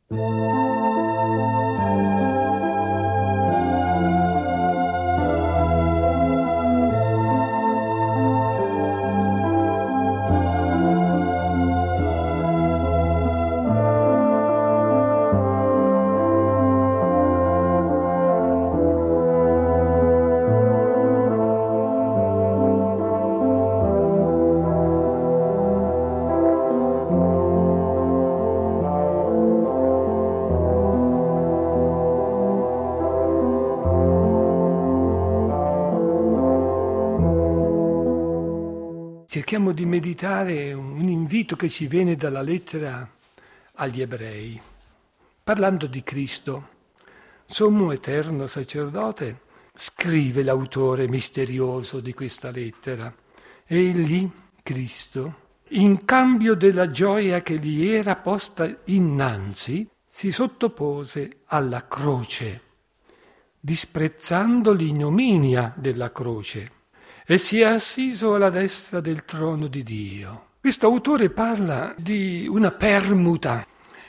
Cerchiamo di meditare un invito che ci viene dalla lettera agli Ebrei. Parlando di Cristo, sommo eterno sacerdote, scrive l'autore misterioso di questa lettera. Egli, Cristo, in cambio della gioia che gli era posta innanzi, si sottopose alla croce, disprezzando l'ignominia della croce, e si è assiso alla destra del trono di Dio. Questo autore parla di una permuta.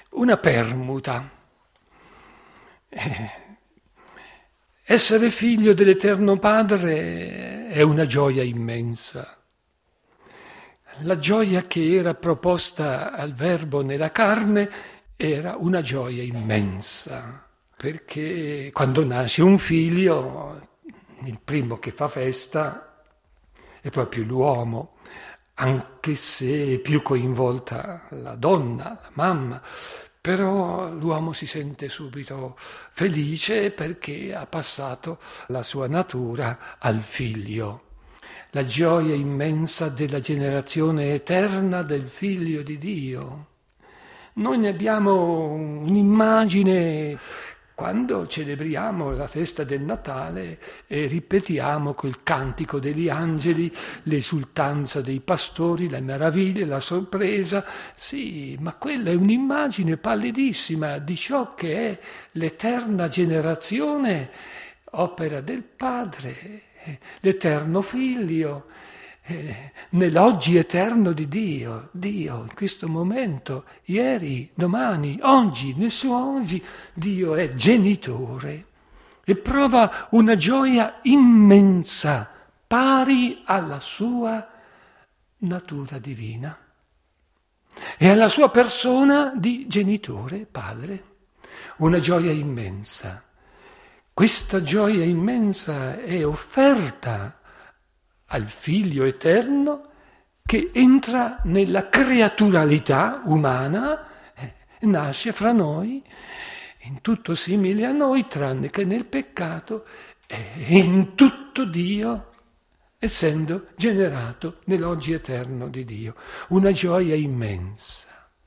Essere figlio dell'Eterno Padre è una gioia immensa. La gioia che era proposta al Verbo nella carne era una gioia immensa, perché quando nasce un figlio, il primo che fa festa è proprio l'uomo, anche se è più coinvolta la donna, la mamma, però l'uomo si sente subito felice perché ha passato la sua natura al figlio. La gioia immensa della generazione eterna del Figlio di Dio. Noi ne abbiamo un'immagine quando celebriamo la festa del Natale e ripetiamo quel cantico degli angeli, l'esultanza dei pastori, la meraviglia, la sorpresa. Sì, ma quella è un'immagine pallidissima di ciò che è l'eterna generazione, opera del Padre, l'eterno Figlio, nell'oggi eterno di Dio. Dio in questo momento, ieri, domani, oggi, nel suo oggi, Dio è genitore e prova una gioia immensa, pari alla sua natura divina e alla sua persona di genitore, padre. Una gioia immensa. Questa gioia immensa è offerta al Figlio eterno che entra nella creaturalità umana, nasce fra noi, in tutto simile a noi, tranne che nel peccato, e in tutto Dio, essendo generato nell'oggi eterno di Dio. Una gioia immensa.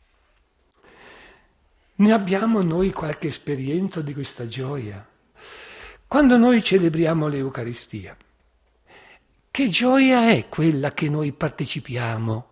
Ne abbiamo noi qualche esperienza di questa gioia? Quando noi celebriamo l'Eucaristia, che gioia è quella che noi partecipiamo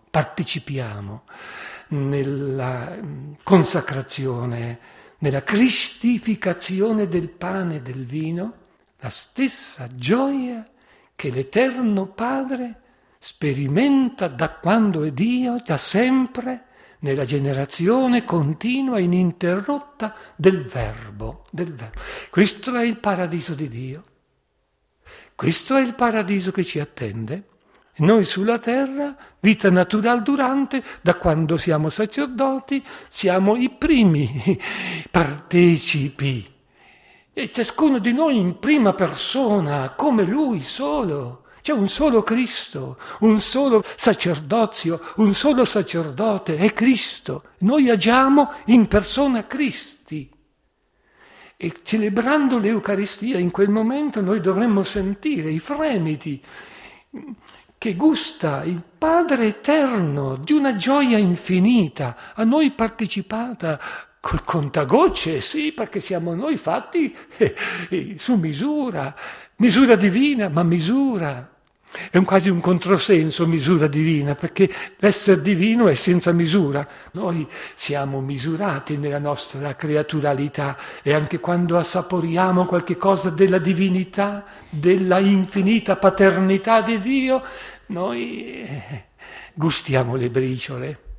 nella consacrazione, nella cristificazione del pane e del vino? La stessa gioia che l'Eterno Padre sperimenta da quando è Dio, da sempre, nella generazione continua, ininterrotta del Verbo. Questo è il paradiso di Dio. Questo è il paradiso che ci attende. Noi sulla terra, vita naturale durante, da quando siamo sacerdoti, siamo i primi partecipi. E ciascuno di noi in prima persona, come Lui solo. C'è un solo Cristo, un solo sacerdozio, un solo sacerdote, è Cristo. Noi agiamo in persona Cristi. E celebrando l'Eucaristia in quel momento noi dovremmo sentire i fremiti che gusta il Padre eterno di una gioia infinita, a noi partecipata col contagocce, sì, perché siamo noi fatti su misura divina, ma misura. È quasi un controsenso, misura divina, perché l'essere divino è senza misura. Noi siamo misurati nella nostra creaturalità e anche quando assaporiamo qualche cosa della divinità, della infinita paternità di Dio, noi gustiamo le briciole.